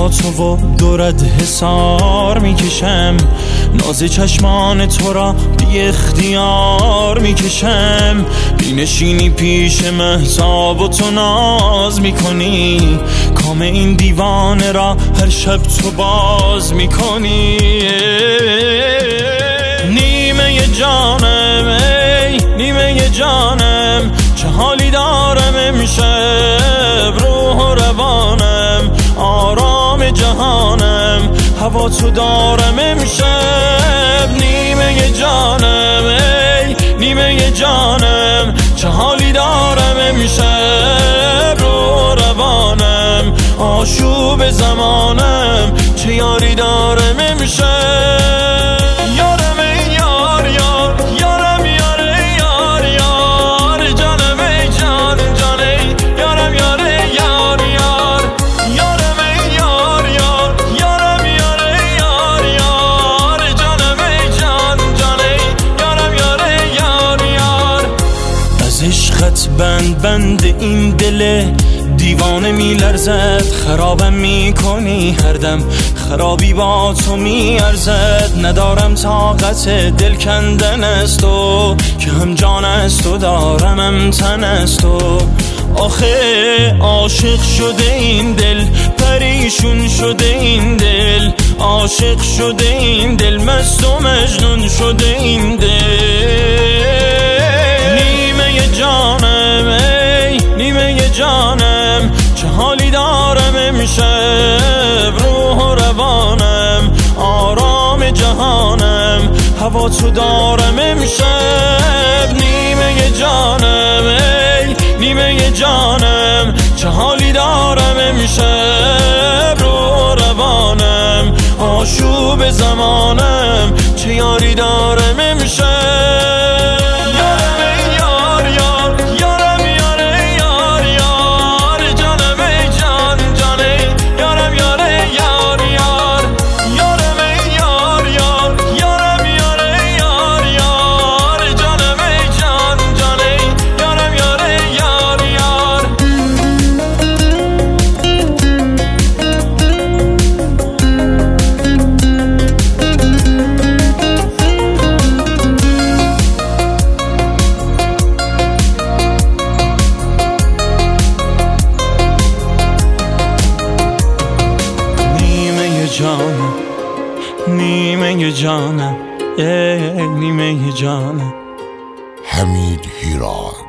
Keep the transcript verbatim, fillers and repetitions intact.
با تو و دورت حسار میکشم، ناز چشمان تو را بی اختیار میکشم. بینشینی پیش مهتاب و تو ناز میکنی، کام این دیوانه را هر شب تو باز میکنی. نیمه جانم ای نیمه جانم، چه حالی دارم امشب، روح و روانم آرام جهانم، هوا تو دارم امشب. نیمه جانم ای نیمه جانم، چه حالی دارم امشب، روح و روانم آشوب زمانم، چه یاری دارم امشب. یارم ای یار یار یارم یار یار یار، جانم ای جان جان ای یارم یار یار یار، یارم ای یار یار یارم یار یار یار، جانم ای جان جان ای یارم یار یار یار. از عشقت بند بند این دل دیوانه می لرزد، خرابم می کنی هر دم، خرابی با تو می ارزد. ندارم طاقت دل کندن است تو، که هم جان است و دارم هم تن است تو. آخه عاشق شده این دل، پریشون شده این دل، عاشق شده این دل، مست و مجنون شده این دل. نیمه جانم ای نیمه جانم، چه حالی دارم امشب، روح و روانم آرام جهانم، هوا تو دارم امشب. نیمه جانم ای نیمه جانم، چه حالی دارم امشب، روح و روانم آشوب زمانم، چه یاری دارم امشب. جانم نیمه جانم ای نیمه جانم. حمید هیراد.